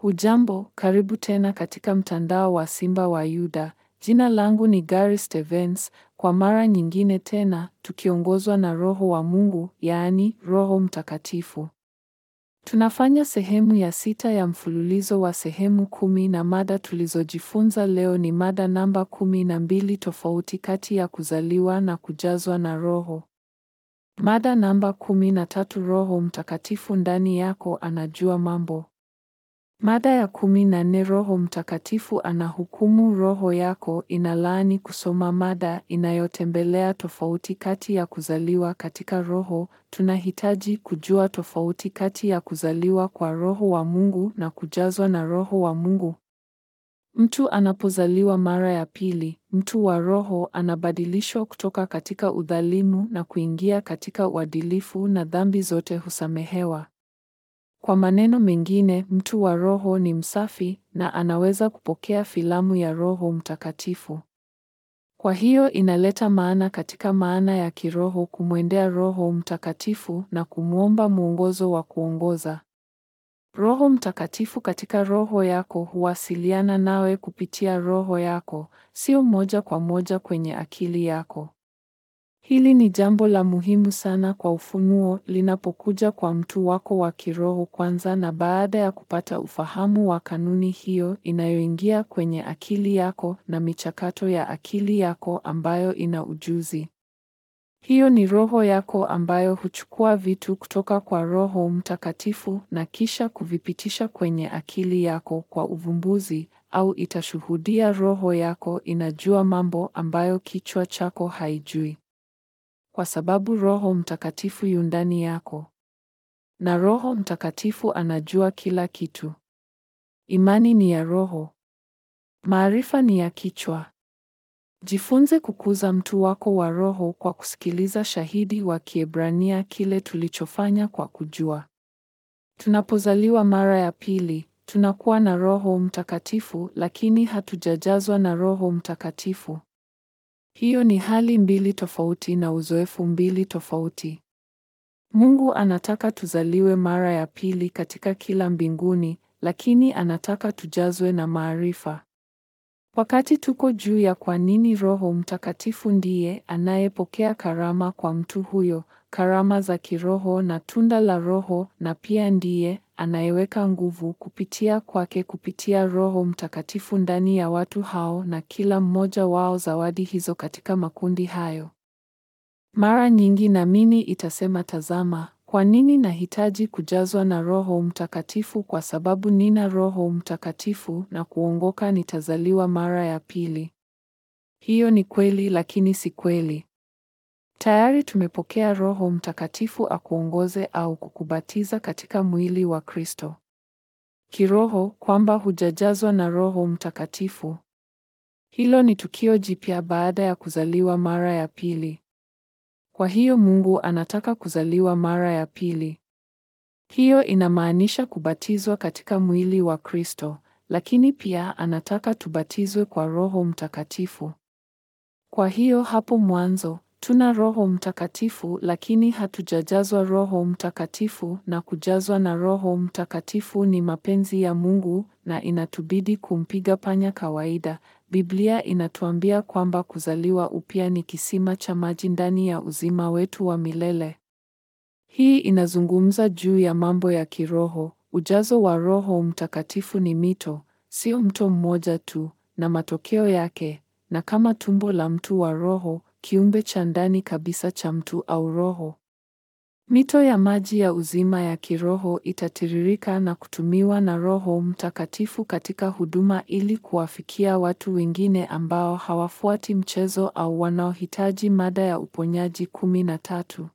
Hujambo, karibu tena katika mtandao wa Simba wa Yuda. Jina langu ni Gary Stevens, kwa mara nyingine tena, tukiongozwa na Roho wa Mungu, yaani Roho Mtakatifu. Tunafanya sehemu ya 6 ya mfululizo wa sehemu 10 na mada tulizojifunza leo ni mada namba 12, tofauti kati ya kuzaliwa na kujazwa na Roho. Mada namba 13, Roho Mtakatifu ndani yako anajua mambo. Mada ya 14, Roho Mtakatifu anahukumu roho yako inalaani. Kusoma mada inayotembelea tofauti kati ya kuzaliwa katika Roho. Tunahitaji kujua tofauti kati ya kuzaliwa kwa Roho wa Mungu na kujazwa na Roho wa Mungu. Mtu anapozaliwa mara ya pili, mtu wa Roho anabadilishwa kutoka katika udhalimu na kuingia katika uadilifu na dhambi zote husamehewa. Kwa maneno mengine, mtu wa Roho ni msafi na anaweza kupokea filamu ya Roho Mtakatifu. Kwa hiyo inaleta maana katika maana ya kiroho kumwendea Roho Mtakatifu na kumwomba mwongozo wa kuongoza. Roho Mtakatifu katika roho yako huwasiliana nawe kupitia roho yako, sio moja kwa moja kwenye akili yako. Hili ni jambo la muhimu sana kwa ufunuo linapokuja kwa mtu wako wa kiroho kwanza, na baada ya kupata ufahamu wa kanuni hiyo inayoingia kwenye akili yako na michakato ya akili yako ambayo ina ujuzi. Hiyo ni roho yako ambayo huchukua vitu kutoka kwa Roho Mtakatifu na kisha kuvipitisha kwenye akili yako kwa uvumbuzi, au itashuhudia roho yako inajua mambo ambayo kichwa chako haijui. Kwa sababu Roho Mtakatifu yu ndani yako. Na Roho Mtakatifu anajua kila kitu. Imani ni ya roho. Maarifa ni ya kichwa. Jifunze kukuza mtu wako wa roho kwa kusikiliza shahidi wa Kiebrania, kile tulichofanya kwa kujua. Tunapozaliwa mara ya pili, tunakuwa na Roho Mtakatifu lakini hatujajazwa na Roho Mtakatifu. Hiyo ni hali mbili tofauti na uzoefu mbili tofauti. Mungu anataka tuzaliwe mara ya pili katika kila mbinguni, lakini anataka tujazwe na maarifa. Wakati tuko juu ya kwa nini Roho Mtakatifu ndiye anayepokea karama kwa mtu huyo, karama za kiroho na tunda la Roho, na pia ndiye anayeweka nguvu kupitia kwake kupitia Roho Mtakatifu ndani ya watu hao na kila mmoja wao zawadi hizo katika makundi hayo. Mara nyingi naamini itasema, tazama, kwa nini nahitaji kujazwa na Roho Mtakatifu? Kwa sababu nina Roho Mtakatifu na kuongoka nitazaliwa mara ya pili. Hiyo ni kweli, lakini si kweli. Tayari tumepokea Roho Mtakatifu akuongoze au kukubatiza katika mwili wa Kristo. Kiroho, kwamba hujajazwa na Roho Mtakatifu. Hilo ni tukio jipya baada ya kuzaliwa mara ya pili. Kwa hiyo Mungu anataka kuzaliwa mara ya pili. Hiyo inamaanisha kubatizwa katika mwili wa Kristo, lakini pia anataka tubatizwe kwa Roho Mtakatifu. Kwa hiyo hapo mwanzo, tuna Roho Mtakatifu lakini hatujajazwa Roho Mtakatifu, na kujazwa na Roho Mtakatifu ni mapenzi ya Mungu na inatubidi kumpiga panya kawaida. Biblia inatuambia kwamba kuzaliwa upya ni kisima cha maji ndani ya uzima wetu wa milele. Hii inazungumza juu ya mambo ya kiroho. Ujazo wa Roho Mtakatifu ni mito, sio mto mmoja tu, na matokeo yake, na kama tumbo la mtu wa roho, kiumbe cha ndani kabisa cha mtu au roho. Mito ya maji ya uzima ya kiroho itatiririka na kutumiwa na Roho Mtakatifu katika huduma ili kuwafikia watu wengine ambao hawafuati mchezo au wanaohitaji mada ya uponyaji 13.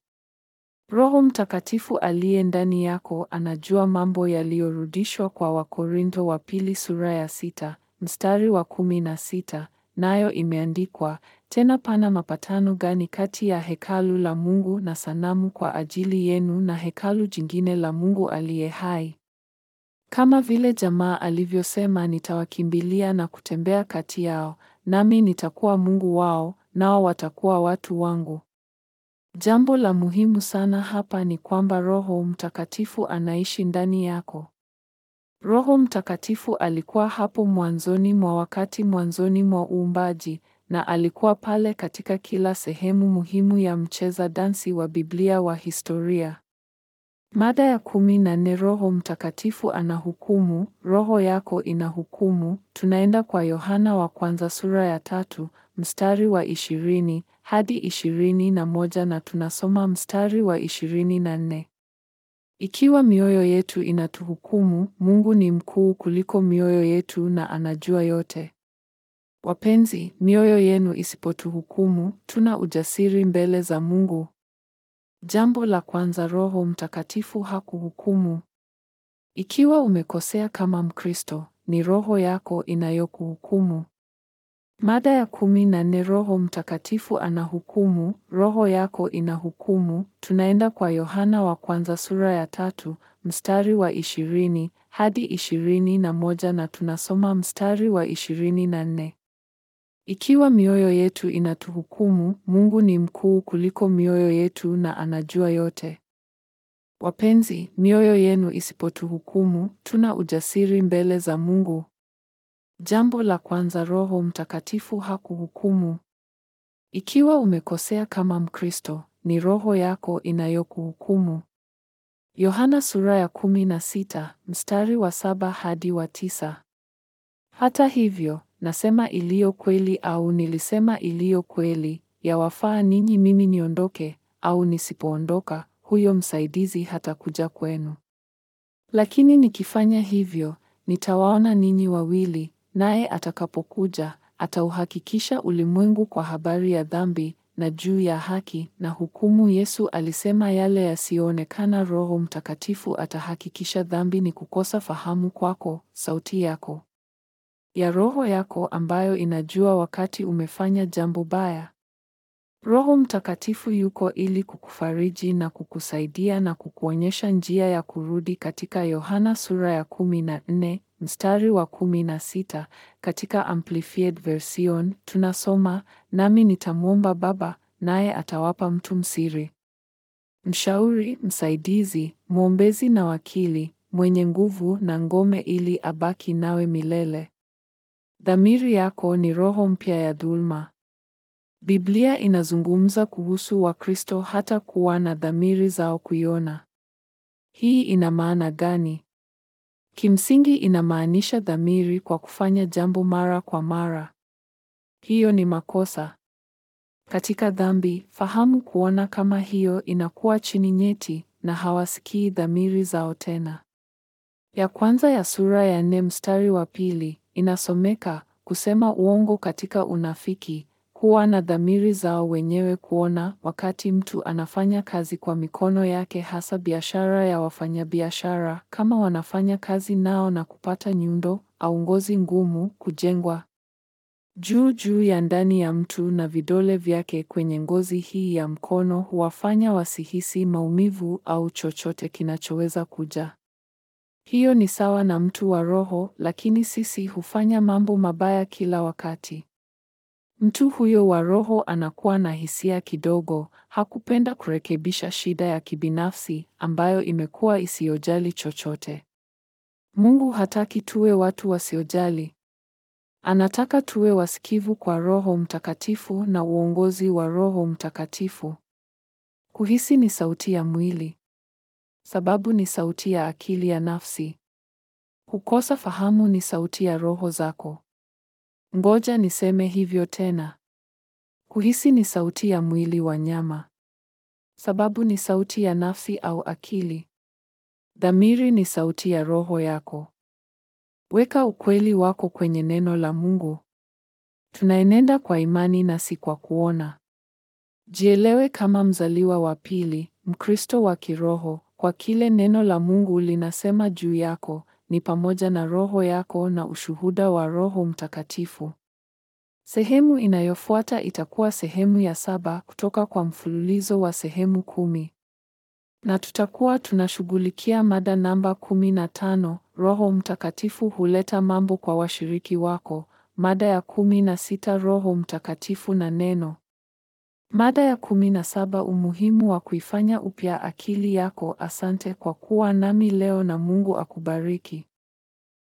Roho Mtakatifu aliye ndani yako anajua mambo yaliyorudishwa kwa Wakorintho wa pili sura ya 6, mstari wa 16, nayo imeandikwa, tena pana mapatano gani kati ya hekalu la Mungu na sanamu kwa ajili yenu na hekalu jingine la Mungu aliye hai? Kama vile jamaa alivyosema, nitawakimbilia na kutembea kati yao, nami nitakuwa Mungu wao, nao watakuwa watu wangu. Jambo la muhimu sana hapa ni kwamba Roho Mtakatifu anaishi ndani yako. Roho Mtakatifu alikuwa hapo mwanzoni mwa wakati, mwanzoni mwa uumbaji, na alikuwa pale katika kila sehemu muhimu ya mcheza dansi wa Biblia wa historia. Mada ya 14: Roho Mtakatifu anahukumu, roho yako inahukumu. Tunaenda kwa Yohana wa kwanza sura ya 3, mstari wa 20 hadi 21 na tunasoma mstari wa 24. Ikiwa mioyo yetu inatuhukumu, Mungu ni mkuu kuliko mioyo yetu na anajua yote. Wapenzi, mioyo yenu isipotuhukumu, tuna ujasiri mbele za Mungu. Jambo la kwanza, Roho Mtakatifu hakuhukumu. Ikiwa umekosea kama Mkristo, ni roho yako inayokuhukumu. Mada ya 14: Roho Mtakatifu anahukumu, roho yako inahukumu. Tunaenda kwa Yohana wa kwanza sura ya 3, mstari wa 20 hadi 21 na tunasoma mstari wa 24. Ikiwa mioyo yetu inatuhukumu, Mungu ni mkuu kuliko mioyo yetu na anajua yote. Wapenzi, mioyo yenu isipotuhukumu, tuna ujasiri mbele za Mungu. Jambo la kwanza, Roho Mtakatifu hakuhukumu. Ikiwa umekosea kama Mkristo, ni roho yako inayokuhukumu. Yohana sura ya 16, mstari wa 7 hadi wa 9. Hata hivyo, nasema iliyo kweli, au nilisema iliyo kweli, yawafaa ninyi mimi niondoke, au nisipoondoka, huyo msaidizi hatakuja kwenu. Lakini nikifanya hivyo, nitawaona ninyi wawili, naye atakapokuja, atauhakikisha ulimwengu kwa habari ya dhambi, na juu ya haki na hukumu. Yesu alisema yale yasiyoonekana. Roho Mtakatifu atahakikisha dhambi ni kukosa fahamu kwako, sauti yako ya roho yako ambayo inajua wakati umefanya jambo baya. Roho Mtakatifu yuko ili kukufariji na kukusaidia na kukuonyesha njia ya kurudi. Katika Yohana sura ya 14, mstari wa 16, katika Amplified Version, tunasoma, nami nitamwomba Baba, naye atawapa mtu msiri, mshauri, msaidizi, mwombezi na wakili, mwenye nguvu na ngome, ili abaki nawe milele. Dhamiri yako ni roho mpya ya dhulma. Biblia inazungumza kuhusu Wakristo hata kuwa na dhamiri zao kuiona. Hii ina maana gani? Kimsingi inamaanisha dhamiri kwa kufanya jambo mara kwa mara. Hiyo ni makosa. Katika dhambi, fahamu kuona kama hiyo inakuwa chini nyeti na hawasikii dhamiri zao tena. Ya kwanza ya sura ya 4 mstari wa 2 inasomeka, kusema uongo katika unafiki, kuwa na dhamiri zao wenyewe kuona. Wakati mtu anafanya kazi kwa mikono yake, hasa biashara ya wafanyabiashara, kama wanafanya kazi nao na kupata nyundo au ngozi ngumu kujengwa juu ya ndani ya mtu na vidole vyake kwenye ngozi hii ya mkono, huwafanya wasihisi maumivu au chochote kinachoweza kuja. Hiyo ni sawa na mtu wa roho, lakini sisi hufanya mambo mabaya kila wakati. Mtu huyo wa roho anakuwa na hisia kidogo, hakupenda kurekebisha shida ya kibinafsi ambayo imekuwa isiyojali chochote. Mungu hataki tuwe watu wasiojali. Anataka tuwe wasikivu kwa Roho Mtakatifu na uongozi wa Roho Mtakatifu. Kuhisi ni sauti ya mwili. Sababu ni sauti ya akili ya nafsi. Kukosa fahamu ni sauti ya roho zako. Ngoja niseme hivyo tena. Kuhisi ni sauti ya mwili wa nyama. Sababu ni sauti ya nafsi au akili. Dhamiri ni sauti ya roho yako. Weka ukweli wako kwenye neno la Mungu. Tunaenenda kwa imani na si kwa kuona. Jielewe kama mzaliwa wa pili, Mkristo wa kiroho, kwa kile neno la Mungu linasema juu yako, ni pamoja na roho yako na ushuhuda wa Roho Mtakatifu. Sehemu inayofuata itakuwa sehemu ya 7 kutoka kwa mfululizo wa sehemu 10. Na tutakuwa tunashughulikia mada namba 15, Roho Mtakatifu huleta mambo kwa washiriki wako. Mada ya 16, Roho Mtakatifu na neno. Mada ya 17, umuhimu wa kuifanya upya akili yako. Asante kwa kuwa nami leo na Mungu akubariki.